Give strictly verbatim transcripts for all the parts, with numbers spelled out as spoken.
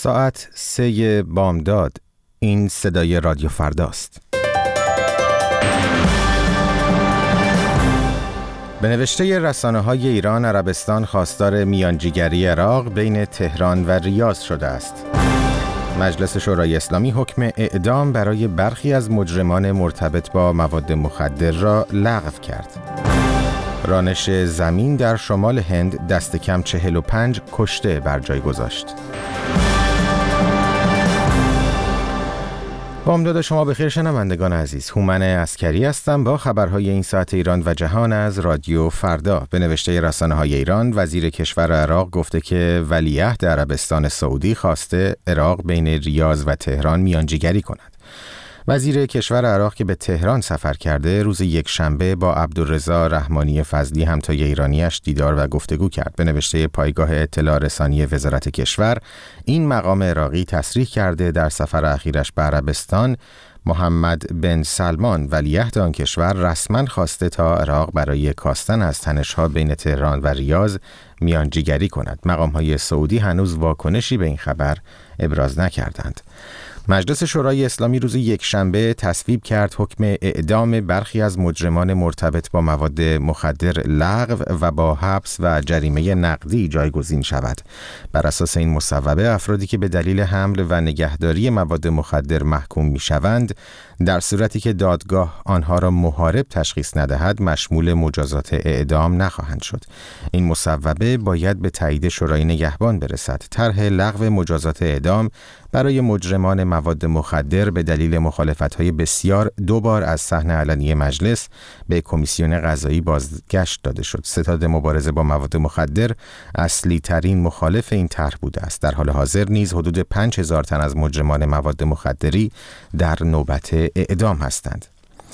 ساعت سه بامداد. این صدای رادیو فرداست. به نوشته رسانه‌های ایران، عربستان خواستار میانجیگری عراق بین تهران و ریاض شده است. مجلس شورای اسلامی حکم اعدام برای برخی از مجرمان مرتبط با مواد مخدر را لغو کرد. رانش زمین در شمال هند دست کم چهل و پنج کشته بر جای گذاشت. بامداد شما بخیر شنوندگان عزیز. هومن عسکری هستم با خبرهای این ساعت ایران و جهان از رادیو فردا. به نوشته رسانه‌های ایران، وزیر کشور عراق گفته که ولیعهد عربستان سعودی خواسته عراق بین ریاض و تهران میانجیگری کند. وزیر کشور عراق که به تهران سفر کرده، روز یک شنبه با عبدالرضا رحمانی فضلی همتای ایرانیش دیدار و گفتگو کرد. به نوشته پایگاه اطلاع رسانی وزارت کشور، این مقام عراقی تصریح کرده در سفر اخیرش به عربستان، محمد بن سلمان ولیعهد آن کشور رسما خواسته تا عراق برای کاستن از تنش‌ها بین تهران و ریاض میانجیگری کند. مقام‌های سعودی هنوز واکنشی به این خبر ابراز نکردند. مجلس شورای اسلامی روز یک شنبه تصویب کرد حکم اعدام برخی از مجرمان مرتبط با مواد مخدر لغو و با حبس و جریمه نقدی جایگزین شود. بر اساس این مصوبه، افرادی که به دلیل حمل و نگهداری مواد مخدر محکوم می‌شوند، در صورتی که دادگاه آنها را محارب تشخیص ندهد، مشمول مجازات اعدام نخواهند شد. این مصوبه باید به تایید شورای نگهبان برسد. طرح لغو مجازات اعدام برای مجرمان مواد مخدر به دلیل مخالفت‌های بسیار دو بار از صحن علنی مجلس به کمیسیون قضایی بازگشت داده شد. ستاد مبارزه با مواد مخدر اصلی ترین مخالف این طرح بوده است. در حال حاضر نیز حدود پنج هزار تن از مجرمان مواد مخدری در نوبت اعدام هستند.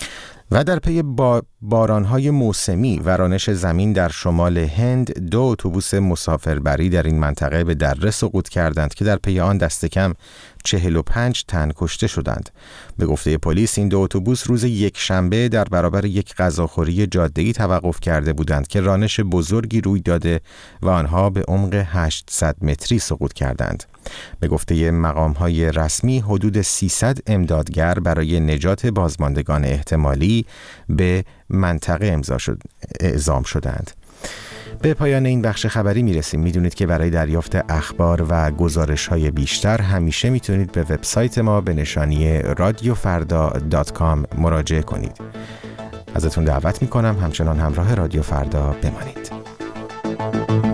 و در پی با بارانهای موسمی و رانش زمین در شمال هند، دو اتوبوس مسافربری در این منطقه به دره سقوط کردند که در پی آن دست کم چهل و پنج تن کشته شدند. به گفته پلیس، این دو اتوبوس روز یک شنبه در برابر یک غذاخوری جاده‌ای توقف کرده بودند که رانش بزرگی روی داده و آنها به عمق هشتصد متری سقوط کردند. به گفته مقام‌های رسمی، حدود سیصد امدادگر برای نجات بازماندگان احتمالی به منطقه امضا شد، اعزام شدند. به پایان این بخش خبری میرسیم. میدونید که برای دریافت اخبار و گزارش‌های بیشتر همیشه میتونید به وبسایت ما به نشانی رادیو فردا دات کام مراجعه کنید. ازتون دعوت میکنم همچنان همراه رادیو فردا بمانید.